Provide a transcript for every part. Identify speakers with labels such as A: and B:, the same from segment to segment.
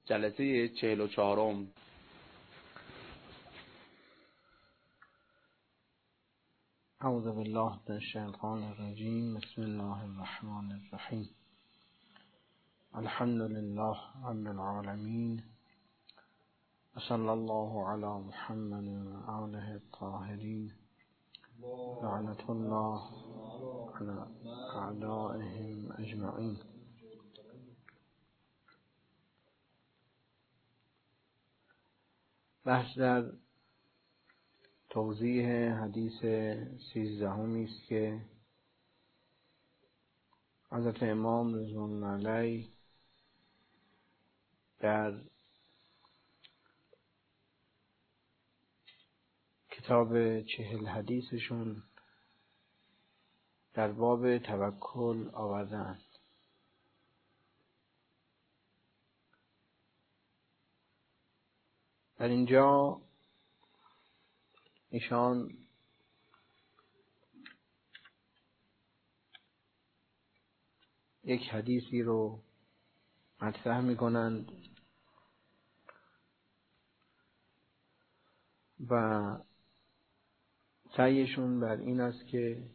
A: جلسه 44.
B: اعوذ بالله من الشیطان الرجیم. بسم الله الرحمن الرحیم. الحمد لله رب العالمین و صلی الله علی محمد و آله الطاهرین. لعنت الله علی اعدائهم اجمعین. بحث در توضیح حدیث 13 است که حضرت امام رضوان الله علیه در کتاب 40 حدیثشون در باب توکل آوردند. در اینجا ایشان یک حدیثی رو مطرح می‌کنند و سعیشون بر این است که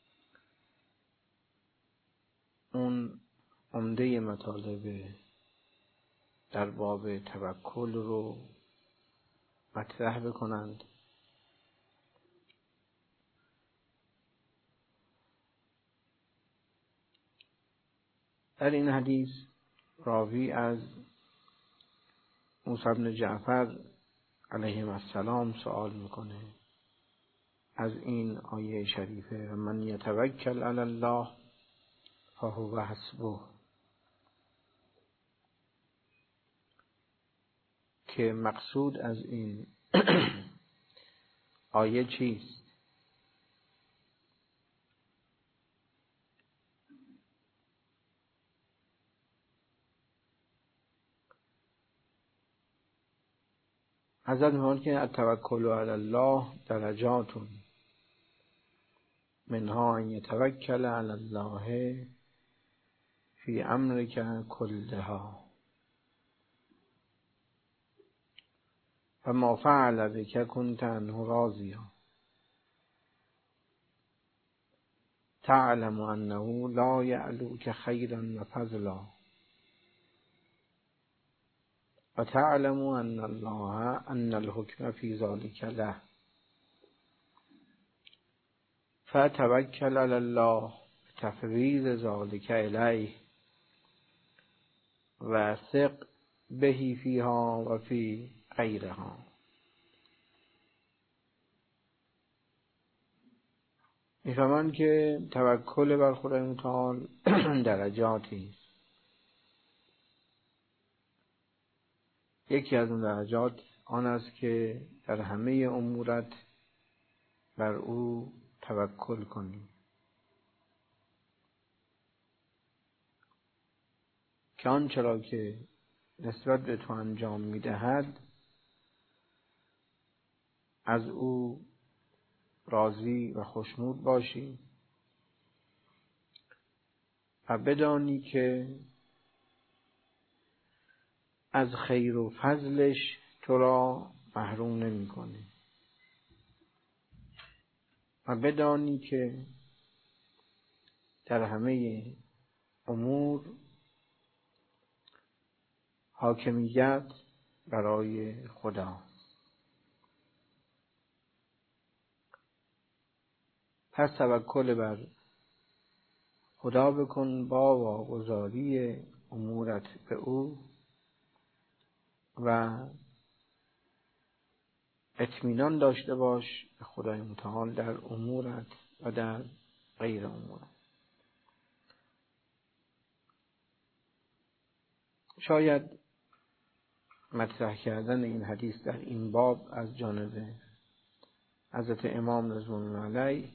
B: اون عمده مطالب در باب توکل رو مطرح بکنند. در این حدیث راوی از موسی بن جعفر علیه السلام سوال میکنه از این آیه شریفه: من یتوکل علی الله فهو حسبه، که مقصود از این آیه چیست؟ حضرت می‌فرمایند که التوکل علی الله درجات، منها ان یتوکل علی الله فی امرک کلها فما فعل بک کنت عنه راضیا تعلم انه لا یعلوک خیرا و فضلا و تعلم ان الله ان الحکم فی ذلک له فتوکل علی الله بتفویض ذلک الیه و ثق به فیها و فی غیرها. می‌فهمند که توکل بر خدای متعال درجاتی است. یکی از اون درجات آن است که در همه امورت بر او توکل کنی، که آنچه را که نسبت به تو انجام می‌دهد از او راضی و خوشنود باشی و بدانی که از خیر و فضلش تو را محروم نمی‌کنه و بدانی که در همه امور حاکمیت برای خدا. پس توکل بر خدا بکن با واگذاری امورت به او و اطمینان داشته باش به خدای متعال در امورت و در غیر امورت. شاید مطرح کردن این حدیث در این باب از جانب حضرت امام رضوان الله علیه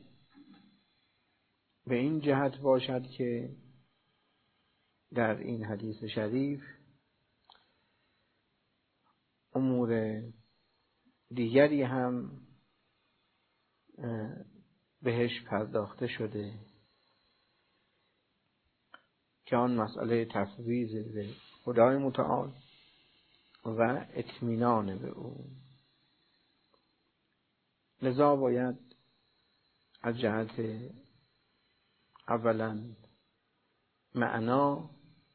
B: به این جهت باشد که در این حدیث شریف امور دیگری هم بهش پرداخته شده که آن مسئله تفویض به خدای متعال و اطمینان به او. لذا باید از جهت اولا معنا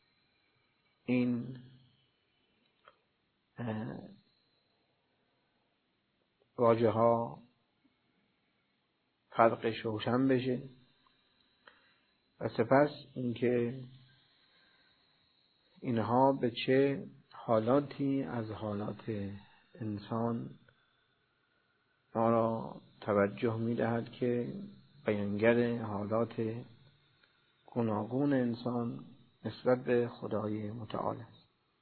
B: این واژه ها فرقش روشن بشه و سپس اینکه اینها به چه حالاتی از حالات انسان ما را توجه می‌دهد که بیانگر حالات گوناگون انسان نسبت به خدای متعال است.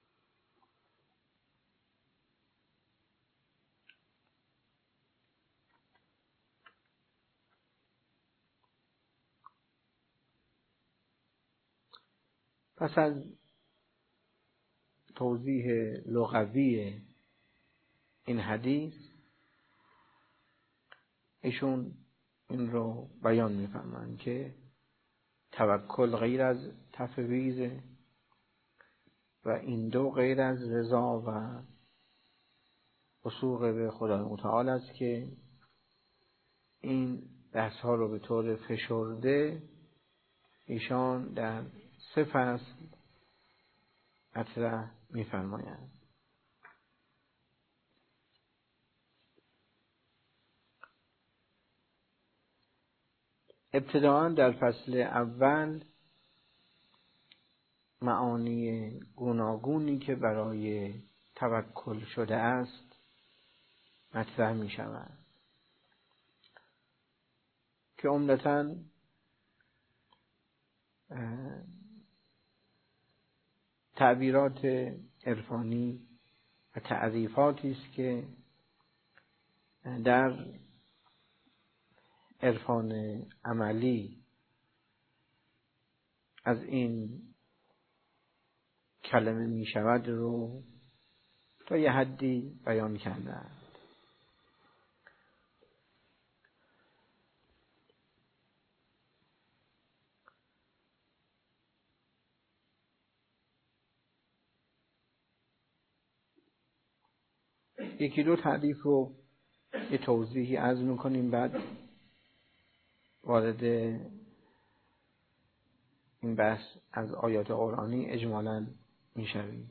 B: پس از توضیح لغوی این حدیث ایشون این رو بیان می‌فرمایند که توکل غیر از تفویض و این دو غیر از رضا و وثوق به خدای متعال است که این بحث ها رو به طور فشرده ایشان در 3 فصل مطرح می‌فرمایند. ابتداءً در فصل اول معانی گوناگونی که برای توکل شده است مطرح می شود که عمدتاً تعبیرات عرفانی و تعریفاتی است که در عرفان عملی از این کلمه می شود رو تا یه حدی بیان کردند. یکی دو تعریف رو یه توضیحی عرض می‌کنیم، بعد وارد این بحث از آیات قرآنی اجمالاً می‌شویم.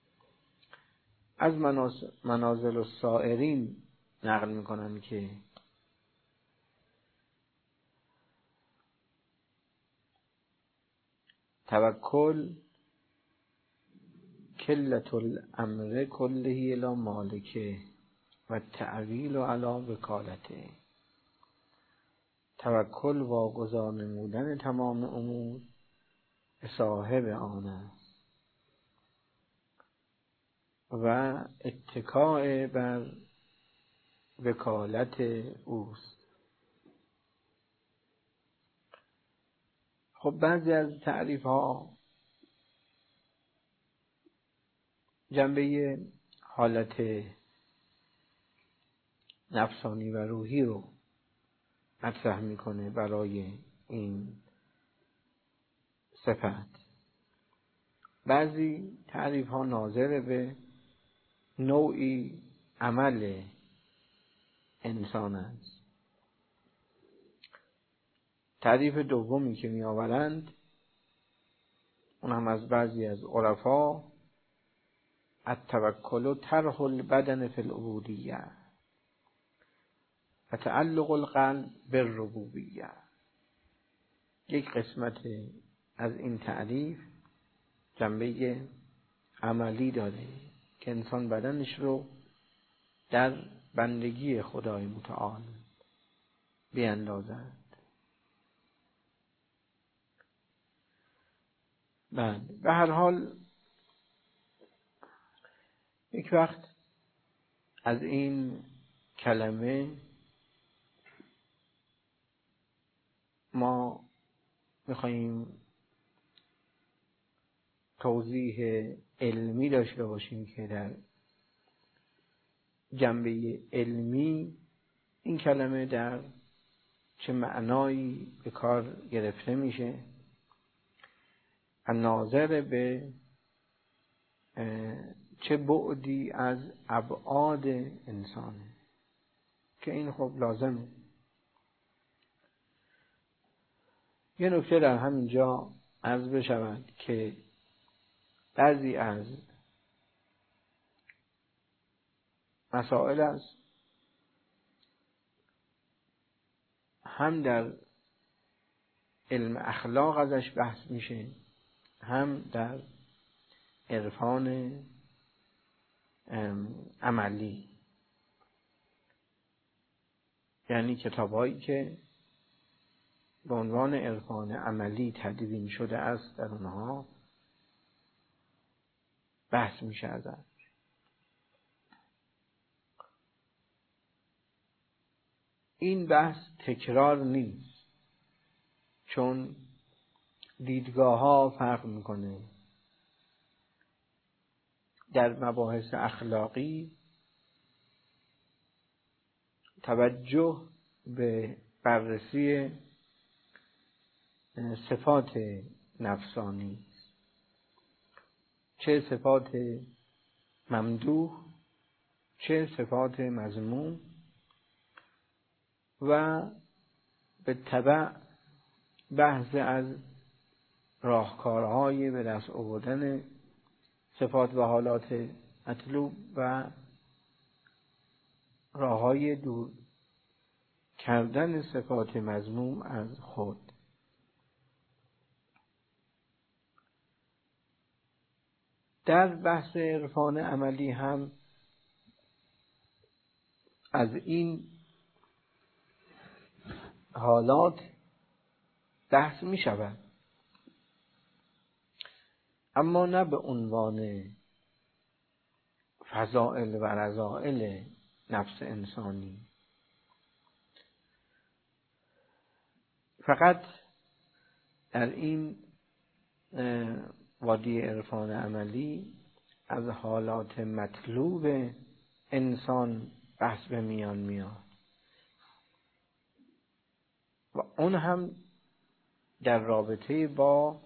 B: از منازل السائرین نقل می‌کنند که توکل کلة الامر کله الی مالکه و تعویل علی وکالته. توکل واگذار نمودن تمام امور به صاحب آن است و اتکاء بر وکالت اوست. خب بعضی از تعریف ها جنبه حالت نفسانی و روحی رو مطرح میکنه برای این صفت. بعضی تعریف ها ناظر به نوعی عمل انسان است. تعریف دومی که می آورند اون هم از بعضی از عرفا، التوکل طرح البدن فی العبودیه و تعلق القلب بالربوبیه. یک قسمت از این تعریف جنبه عملی داره که انسان بدنش رو در بندگی خدای متعال بیاندازد. به هر حال یک وقت از این کلمه ما میخواییم توضیح علمی داشته باشیم که در جنبه علمی این کلمه در چه معنایی به کار گرفته میشه، ناظر به چه بعدی از ابعاد انسانه که این خب لازمه. یه نکته در همینجا عرض بشود که بعضی از مسائل است هم در علم اخلاق ازش بحث میشه، هم در عرفان عملی، یعنی کتابایی که به عنوان عرفان عملی تدوین شده است در اونها بحث میشه ازش. این بحث تکرار نیست، چون دیدگاه ها فرق میکنه. در مباحث اخلاقی توجه به بررسی صفات نفسانی، چه صفات ممدوح چه صفات مذموم، و به تبع بحث از راهکارهای به دست آوردن صفات و حالات مطلوب و راههای دور کردن صفات مذموم از خود. در بحث عرفان عملی هم از این حالات بحث می شود، اما نه به عنوان فضائل و رذائل نفس انسانی. فقط در این وادی عرفان عملی از حالات مطلوب انسان بحث به میان میاد و اون هم در رابطه با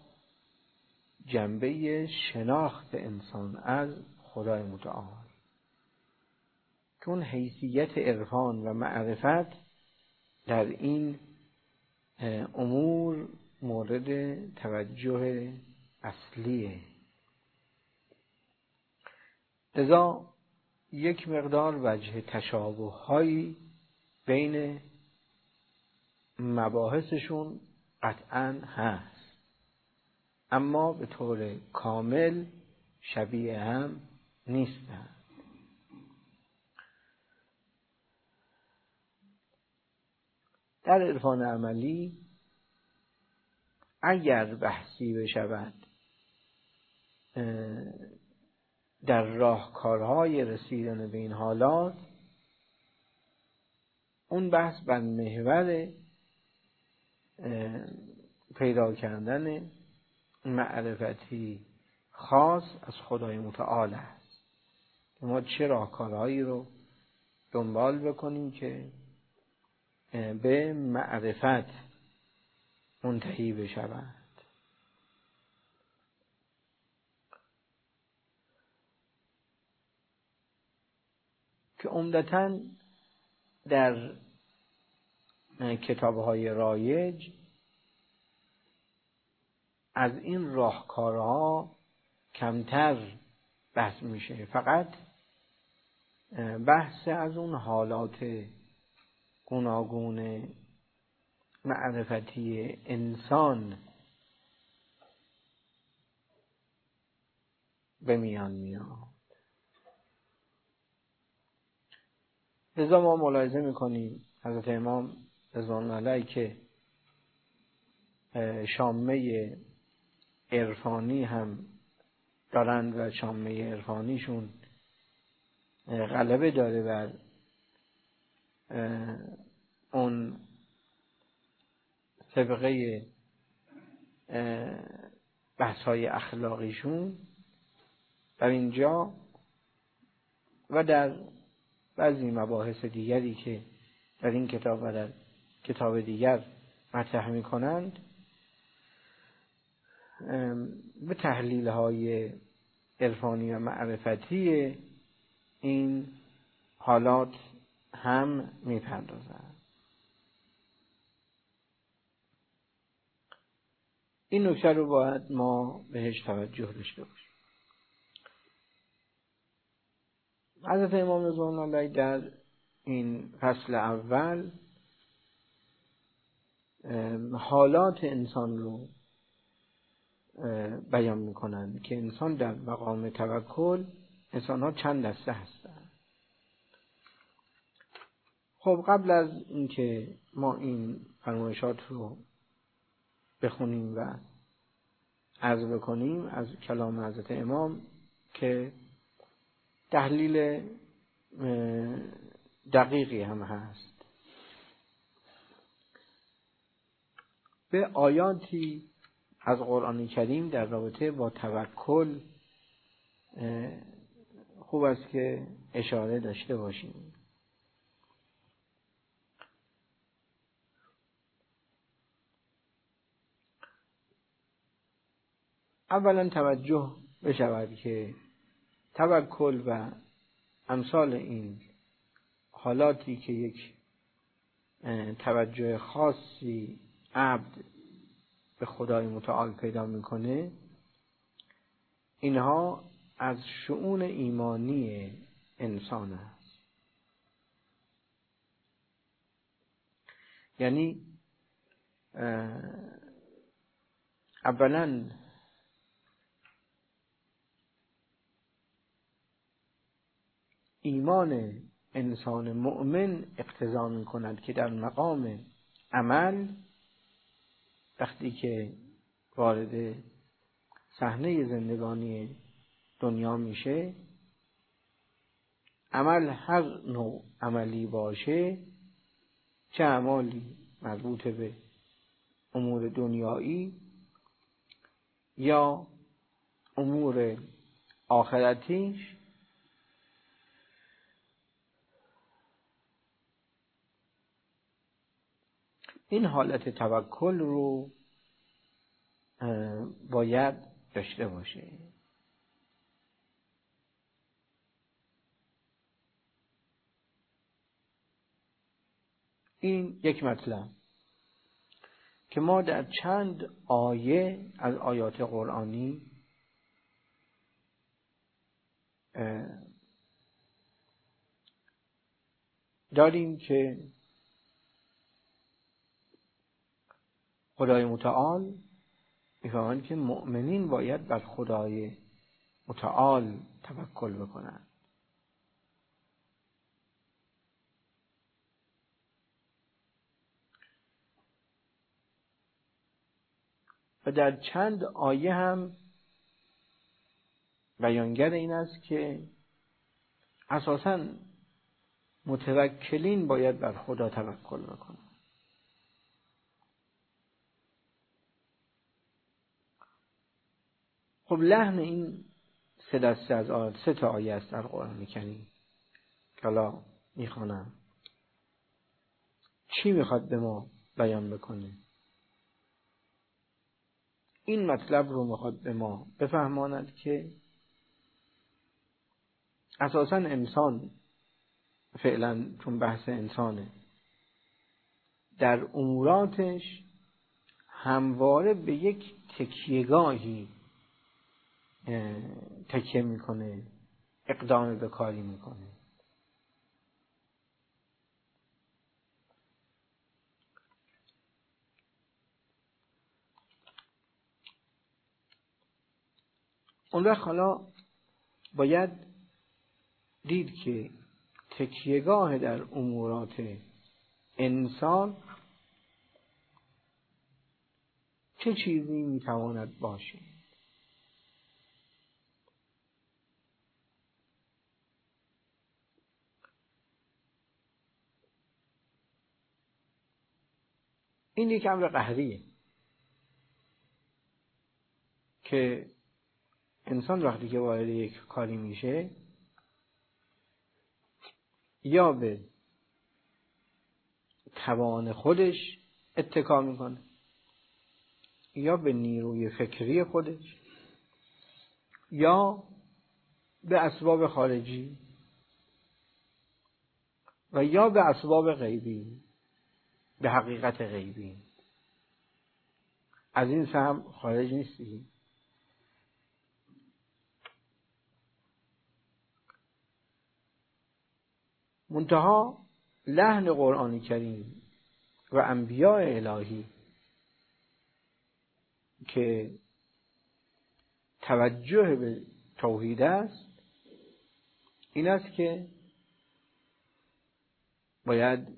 B: جنبه شناخت انسان از خدای متعال، چون حیثیت عرفان و معرفت در این امور مورد توجه اصلیه. لذا یک مقدار وجه تشابه هایی بین مباحثشون قطعاً هست، اما به طور کامل شبیه هم نیستن. در عرفان عملی اگر بحثی بشود در راهکارهای رسیدن به این حالات، اون بحث بر محور پیدا کردن معرفتی خاص از خدای متعال است. ما چه راهکارهایی رو دنبال بکنیم که به معرفت منتهی بشود. که عمدتاً در کتاب‌های رایج از این راهکارها کمتر بحث میشه، فقط بحث از اون حالات گوناگون معرفتی انسان به میان میاد. لذا ما ملاحظه میکنیم حضرت امام رضوان الله علیه که شامه عرفانی هم دارند و شامه عرفانیشون غلبه داره بر اون سابقه بحث‌های اخلاقیشون در اینجا و در بعضی مباحث دیگری که در این کتاب و در کتاب دیگر مطرح می‌کنند به تحلیل‌های عرفانی و معرفتی این حالات هم میپردازند. این نکته رو باید ما بهش توجه داشته باشیم. حضرت امام رضوان الله علیه در این فصل اول حالات انسان رو بیان میکنند که انسان در مقام توکل انسان ها چند دسته هستند. خب قبل از اینکه ما این فرمایشات رو بخونیم و عرض بکنیم از کلام حضرت امام که تحلیل دقیقی هم هست، به آیاتی از قرآن کریم در رابطه با توکل خوب است که اشاره داشته باشیم. اولا توجه بشود که توکل و امثال این حالاتی که یک توجه خاصی عبد به خدای متعال پیدا میکنه، اینها از شؤون ایمانی انسان است. یعنی اولا ایمان انسان مؤمن اقتضا می‌کند که در مقام عمل وقتی که وارد صحنه زندگانی دنیا میشه، عمل هر نوع عملی باشه، چه اعمالی مربوط به امور دنیایی یا امور آخرتیش، این حالت توکل رو باید داشته باشه. این یک مطلب که ما در چند آیه از آیات قرآنی داریم که خدای متعال می‌فرماید که مؤمنین باید بر خدای متعال توکل بکنند. و در چند آیه هم بیانگر این است که اساساً متوکلین باید بر خدا توکل بکنند. خب لحن این سه دسته از آیات، سه تا آیه است در قرآن کریم که حالا میخوانم، چی میخواد به ما بیان بکنه؟ این مطلب رو میخواد به ما بفهماند که اساساً انسان فعلا چون بحث انسانه، در اموراتش همواره به یک تکیهگاهی تکیه میکنه، اقدام به کاری میکنه. اون وقت حالا باید دید که تکیهگاه در امورات انسان چه چیزی میتواند باشه. این یک امر قهریه که انسان وقتی که وارد یک کاری میشه یا به توان خودش اتکا میکنه یا به نیروی فکری خودش یا به اسباب خارجی و یا به اسباب غیبی، به حقیقت غیبی. از این سهم خارج نیستی. منتها لحن قرآن کریم و انبیاء الهی که توجه به توحید است، این است که باید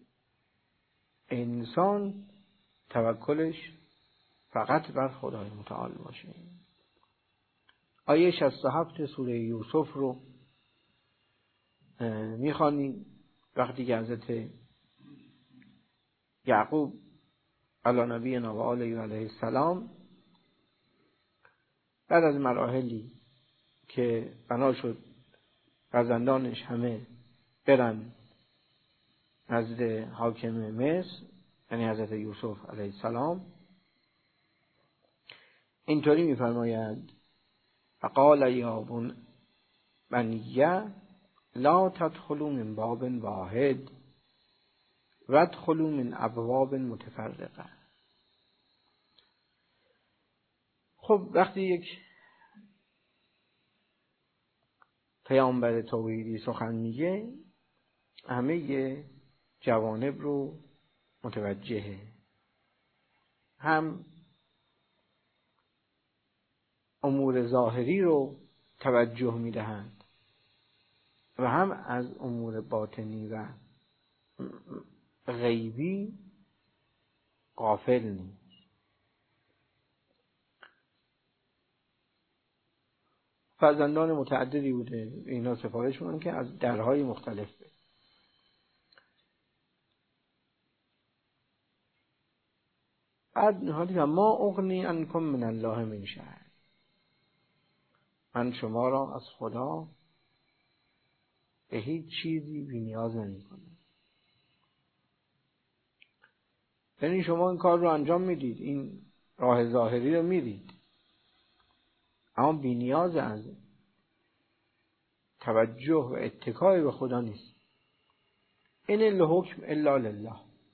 B: انسان توکلش فقط بر خدای متعال باشه. آیه 67 سوره یوسف رو میخوانیم وقتی که حضرت یعقوب علی نبینا و آله علیه السلام بعد از مراحلی که بنا شد فرزندانش همه برن نزد حاکم مصر، یعنی حضرت یوسف علیه السلام، اینطوری می‌فرماید: فقال یا بنیه لا تدخلوا من باب واحد وادخلوا من ابواب متفرقه. خب وقتی یک پیامبر توحیدی سخن میگه، همه جوانب رو متوجهه، هم امور ظاهری رو توجه میدهند و هم از امور باطنی و غیبی غافل نیست. فرزندان متعددی بوده، اینا سفارش میدن که از درهای مختلف بده. بعد نهادی که ما اغنی عنکم من الله من شیء، من شما را از خدا به هیچ چیزی بی‌نیاز نمی‌کنم. یعنی شما این کار رو انجام میدید، این راه ظاهری رو میرید، اما بی‌نیاز از توجه و اتکای به خدا نیست. این الحکم الا لله،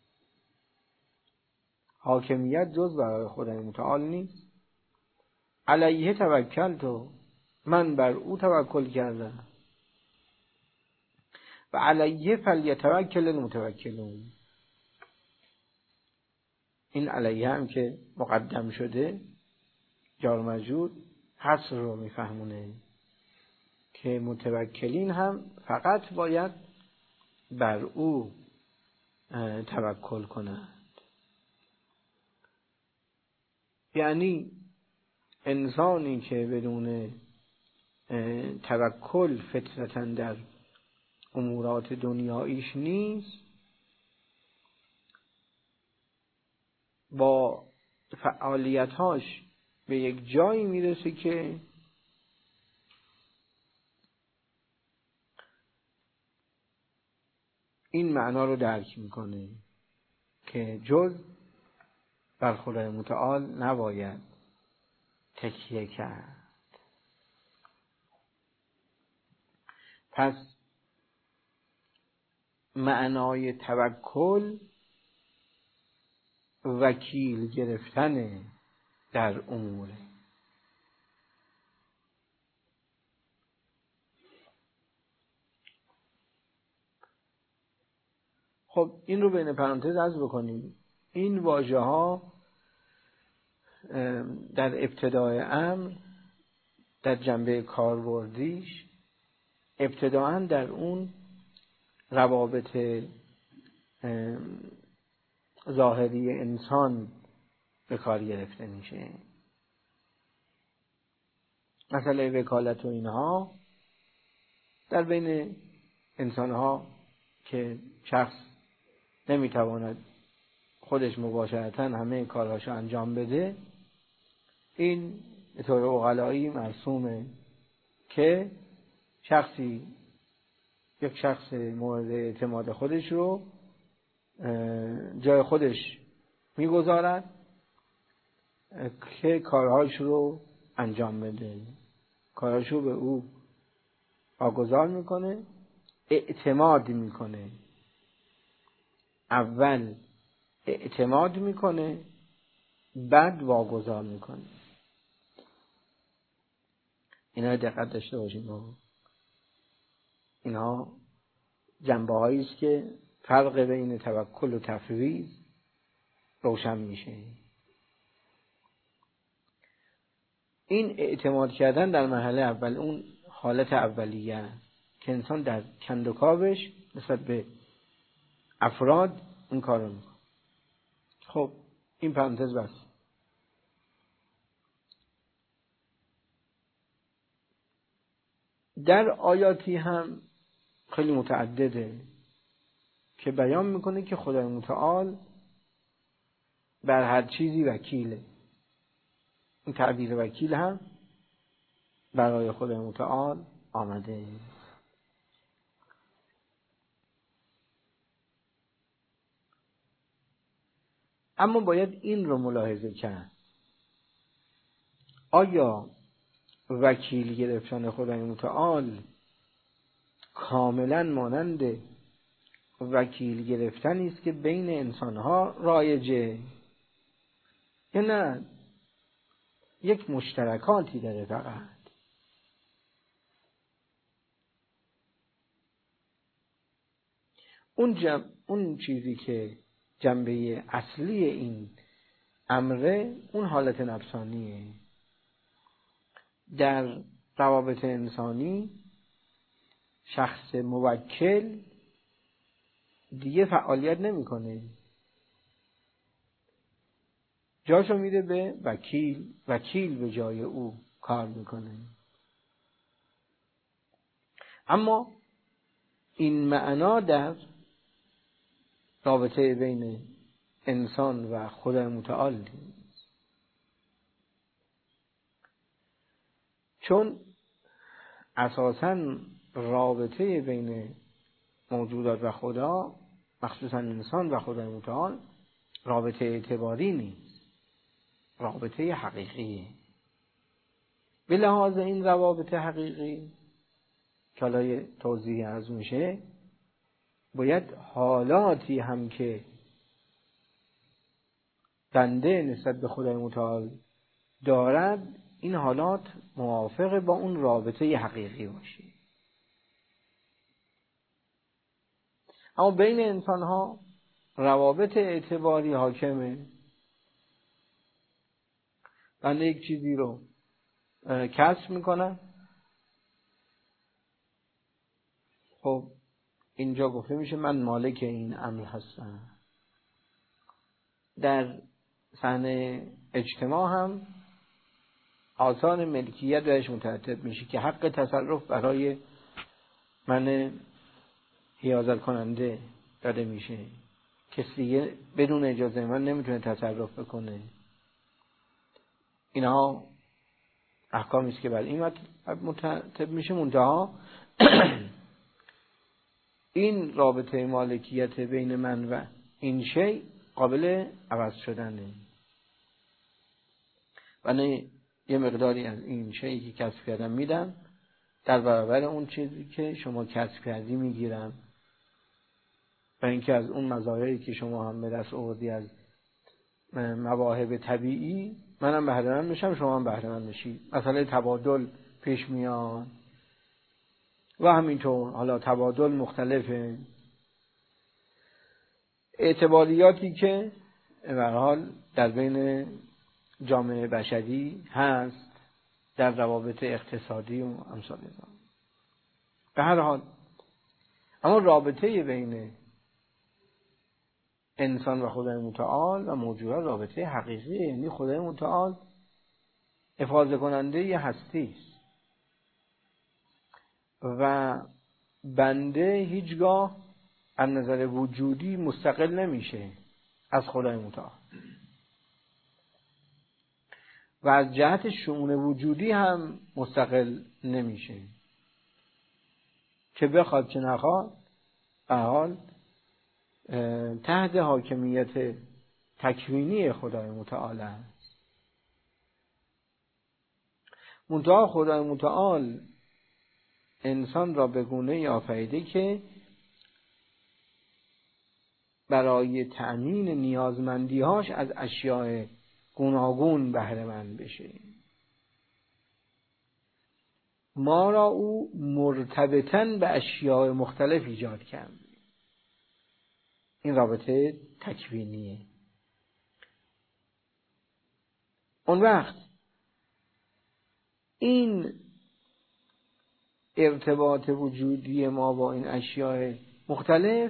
B: حاکمیت جز برای خدای متعال نیست. علیه توکلت، من بر او توکل کردم، و علیه فلیتوکل المتوکلون. این علیه هم که مقدم شده جار مجرور حصر رو میفهمونه که متوکلین هم فقط باید بر او توکل کنند. یعنی انسانی که بدون توکل فطرتاً در امورات دنیاییش نیست، با فعالیتاش به یک جایی میرسه که این معنا رو درک میکنه که جز بر خدای متعال نباید تکیه کرد. پس معنای توکل وکیل گرفتن در اموره. خب این رو بین پرانتز عرض بکنیم. این واژه ها در ابتدای امر در جنبه کاربردیش ابتداءً در اون روابط ظاهری انسان به کار گرفته میشه. مسئله وکالت و اینها در بین انسانها که شخص نمیتواند خودش مباشرتاً همه کارهاشو انجام بده، این به طور عقلایی مرسومه که یک شخص مورد اعتماد خودش رو جای خودش میگذارد که کارهاش رو انجام بده، کارهاش رو به او واگذار میکنه، اعتماد میکنه. اول اعتماد میکنه، بعد واگذار میکنه. اینا دقت داشته باشیم. اینا جنبه هایی است که فرق بین توکل و تفویض روشن میشه. این اعتماد کردن در مرحله اول، اون حالت اولیه که انسان در کندوکاوش نسبت به افراد این کارو میکنه. خب این پرانتز بس. در آیاتی هم خیلی متعدده که بیان میکنه که خدای متعال بر هر چیزی وکیله. این تعبیر وکیل هم برای خدای متعال آمده. اما باید این رو ملاحظه کرد، آیا وکیل گرفتن خدای متعال کاملا مانند وکیل گرفتنی است که بین انسانها رایجه، یا نه یک مشترکاتی داره فقط؟ اون چیزی که جنبه اصلی این امره، اون حالت نفسانیه. در روابط انسانی شخص موکل دیگه فعالیت نمیکنه، جاشو میده به وکیل، وکیل به جای او کار میکنه. اما این معنا در رابطه بین انسان و خدای متعال نیست، چون اساساً رابطه بین موجودات و خدا، مخصوصاً انسان و خدای متعال، رابطه اعتباری نیست، رابطه حقیقیه. به لحاظ این روابط حقیقی که حالا توضیح از میشه، باید حالاتی هم که بنده نسبت به خدای متعال دارد، این حالات موافق با اون رابطه حقیقی باشه. اما بین انسان ها روابط اعتباری حاکمه. بنده یک چیزی رو کسب میکنم، خب اینجا گفته میشه من مالک این امر هستم. در صحنه اجتماع هم آثار ملکیت درش مترتب میشه که حق تصرف برای من حیازت کننده داده میشه. کسی بدون اجازه من نمیتونه تصرف بکنه. اینها احکامی است که بر این مترتب میشه. منتها این رابطه مالکیت بین من و این شی قابل عوض شدنه. و نه یه مقداری از این شیئی که کسب کردم میدم، در برابر اون چیزی که شما کسب کردی میگیرم. و اینکه از اون مزایایی که شما هم به دست آوردی از مواهب طبیعی، منم بهره مند میشم، شما هم بهره مند میشی. مسئله تبادل پیش میاد و همینطور حالا تبادل مختلفه. اعتباریاتی که به هر حال در بین جامعه بشری هست، در روابط اقتصادی و امثال ذلک. به هر حال اما رابطه بین انسان و خدای متعال و موجودات رابطه حقیقی، یعنی خدای متعال افاضه کننده ی هستی است و بنده هیچگاه از نظر وجودی مستقل نمیشه از خدای متعال و از جهت شؤون وجودی هم مستقل نمیشه، که بخواد چه نخواد به حال تحت حاکمیت تکوینی خدای متعال است. منتها خدای متعال انسان را به گونه‌ای آفریده که برای تأمین نیازمندی‌هاش از اشیاء گوناگون بهره مند بشه. ما را او مرتبطاً به اشیاء مختلف ایجاد کرد. این رابطه تکوینیه. اون وقت این ارتباط وجودی ما با این اشیاء مختلف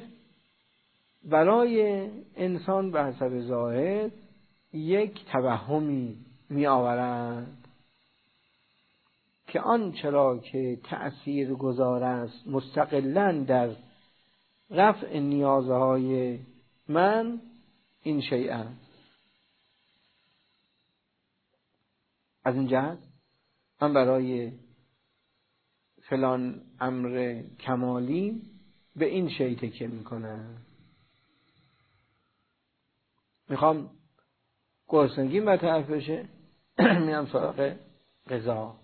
B: برای انسان به حسب ظاهر یک توهمی می آورند که آنچرا که تأثیر گذار است مستقلاً در رفع نیازهای من این شیء است. از این جهت من برای فلان امر کمالی به این شیء تکیه میکنم. میخوام گرسنگی برطرف بشه میرم سراغ غذا.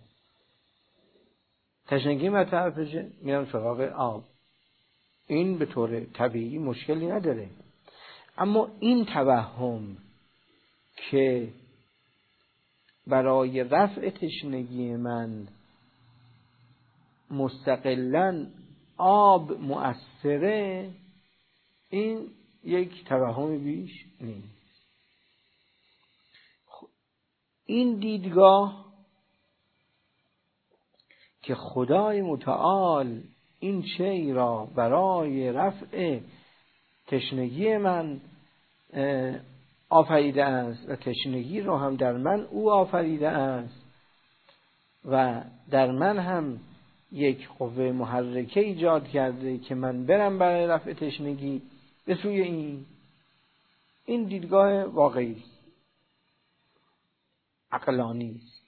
B: تشنگی برطرف بشه میرم سراغ آب. این به طور طبیعی مشکلی نداره. اما این توهم که برای رفع تشنگی من مستقلاً آب مؤثره، این یک توهم بیش نیست. این دیدگاه که خدای متعال این شی را برای رفع تشنگی من آفریده است و تشنگی را هم در من او آفریده است و در من هم یک قوه محرکه ایجاد کرده که من برم برای رفع تشنگی به سوی این دیدگاه واقعی عقلانی است.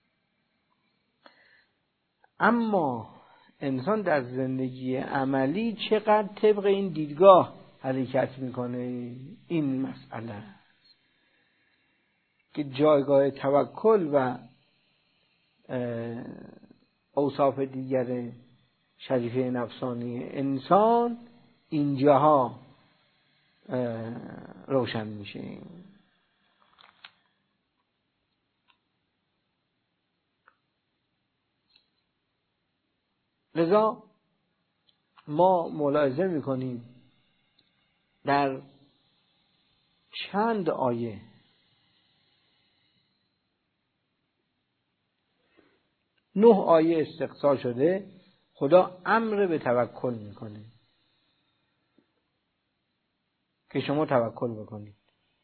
B: اما انسان در زندگی عملی چقدر طبق این دیدگاه حرکت میکنه؟ این مسئله است که جایگاه توکل و اوصاف دیگر شریفه نفسانی انسان اینجاها روشن میشه. لذا ما ملاحظه میکنیم در چند آیه نه آیه استقصا شده خدا امر به توکل میکنه که شما توکل بکنید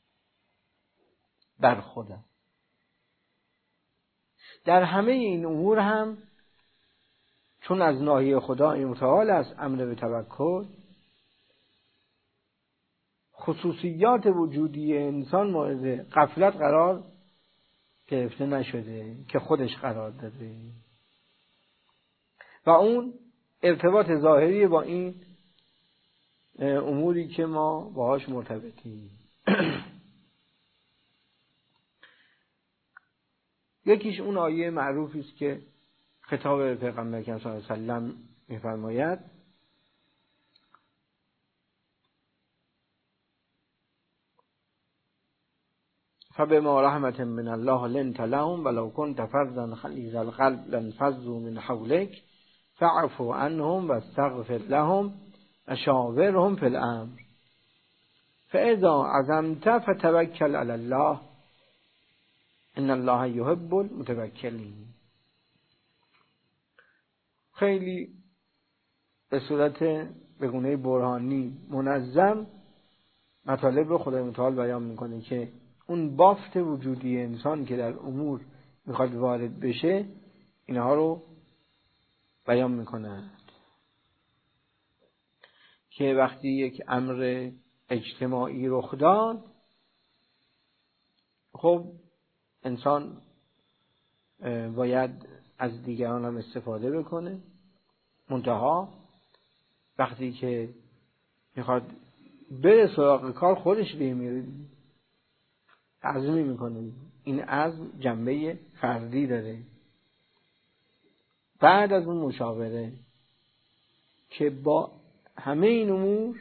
B: بر خدا. در همه این امور هم چون از ناحیه خدای متعال است امر به توکل، خصوصیات وجودی انسان مورد غفلت قرار گرفته نشده که خودش قرار داده و اون ارتباط ظاهری با این اموری که ما باهاش مرتبطیم. یکیش اون آیه معروفی است که خطاب به پیغمبر صلی الله علیه و سلم می‌فرماید فبما رحمة من الله لنت لهم ولو كنت فظا غلیظ القلب لانفضوا من حولك فاعف عنهم واستغفر لهم وشاورهم في الامر فاذا عزمت فتوکل علی الله ان الله یحب المتوکلین. خیلی به صورت به گونه برهانی منظم مطالب خدای متعال بیان میکنه که اون بافت وجودی انسان که در امور میخواد وارد بشه اینها رو بیان میکنه که وقتی یک امر اجتماعی رخ داد خب انسان باید از دیگران هم استفاده بکنه، منتها وقتی که میخواد بره سراغ کار خودش میره عزمی میکنه. این عزم جنبه فردی داره. بعد از اون مشاوره که با همه این امور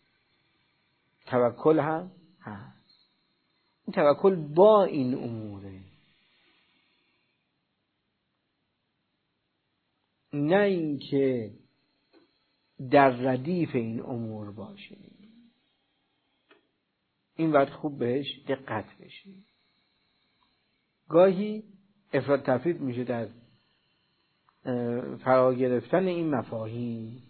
B: توکل هم هست. این توکل با این اموره، نه اینکه در ردیف این امور باشه. این باید خوب بهش دقت بشه. گاهی افراط تفرید میشه در فرا گرفتن این مفاهیم،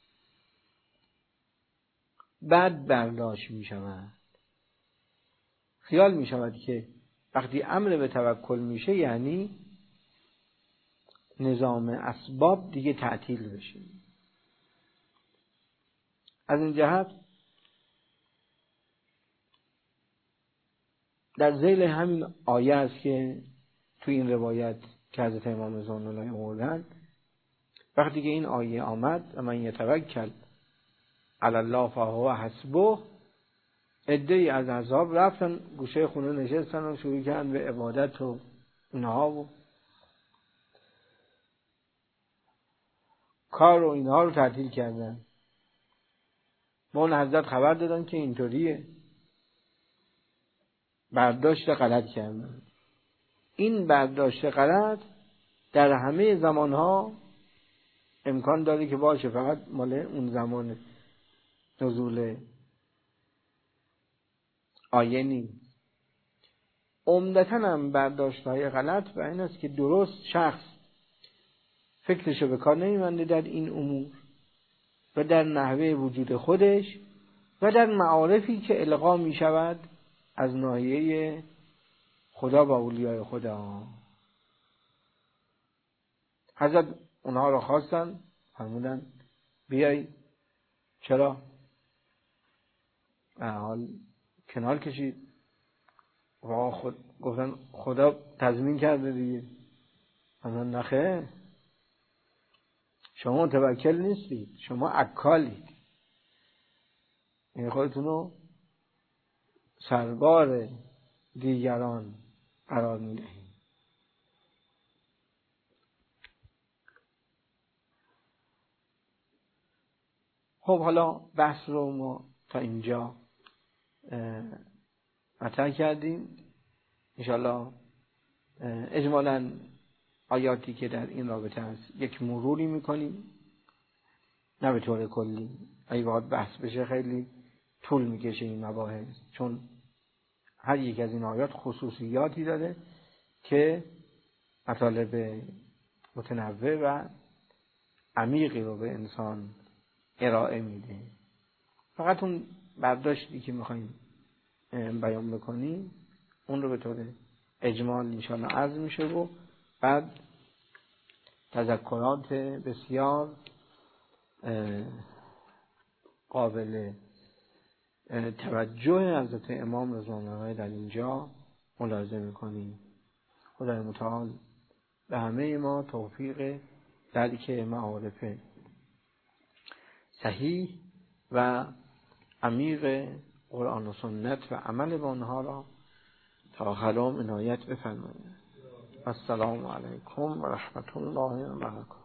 B: بعد برداشت میشود. خیال میشود که وقتی امر به توکل میشه یعنی نظام اسباب دیگه تعطیل بشه. از این جهت در ذیل همین آیه است که تو این روایت که حضرت امام رضوان الله آوردن، وقتی که این آیه آمد و من یتوکل علی الله فهو حسبه، عده‌ای از اصحاب رفتن گوشه خونه نشستن و شروع کردن به عبادت و اینها و کار و اینها رو تعطیل کردن. با اون حضرت خبر دادن که اینطوریه، برداشت غلط کردن. این برداشت غلط در همه زمانها امکان داره که باشه، فقط مال اون زمان نزول آیه نیست. عمدتاً هم برداشت‌های غلط و این است که درست شخص فکرشو به کار نمی‌بنده در این امور و در نحوه وجود خودش و در معارفی که القا می‌شود از ناحیه خدا و اولیای خدا. حضرت اونها رو خواستن، فرمودن بیای، چرا؟ حال کنار کشید و گفتن خدا تضمین کرده دیگه. فرمودن نخیر، شما متوکل نیستید، شما عکالید. این خودتون رو سربار دیگران قرار میدهید. خب حالا بحث رو ما تا اینجا مطرح کردیم. انشاءالله اجمالاً آیاتی که در این رابطه هست یک مروری میکنیم، نه به طور کلی. اگه باید بحث بشه خیلی طول میکشه این مباحث، چون هر یک از این آیات خصوصیاتی داره که مطالب متنوع و عمیقی رو به انسان ارائه میده. فقط اون برداشتی که میخوایم بیان بکنیم اون رو به طور اجمال انشاءالله عرض میشه و بعد تذکرات بسیار قابل توجه حضرت امام رضوان الله در اینجا ملاحظه میکنیم. خدای متعال به همه ما توفیق درک معارف صحیح و عمیق قرآن و سنت و عمل با آنها را تا آخر عنایت بفرماید. السلام علیکم و رحمت الله و برکاته.